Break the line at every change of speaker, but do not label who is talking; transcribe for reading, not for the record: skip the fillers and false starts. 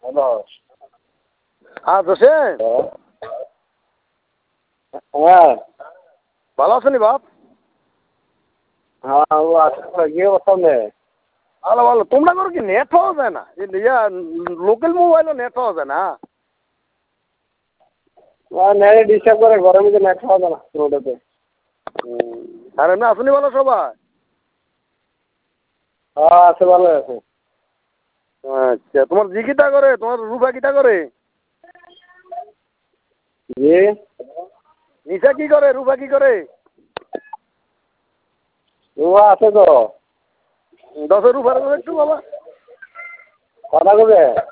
Hello.
হ্যাঁ জসেন,
হ্যাঁ
ভালো আছেন বাপ?
হ্যাঁ ও আছে কি অবস্থা নেই?
ভালো ভালো। তোমরা করো কি নেট পাওয়া যায় না? লোকাল মোবাইলও নেট পাওয়া যায় না?
নেট ডিস্টার্ব করে ঘরের মধ্যে নেট পাওয়া যায় না রোডেতে।
আর এমনি আসনি ভালো সবাই?
হ্যাঁ আছে, ভালো আছে।
আচ্ছা, তোমার জি কিটা করে, তোমার রূপা কিটা করে?
জি
নিশা কি করে, রূপা কি করে?
ও আছে তো।
10 রূপার একটু বাবা
কথা কবে?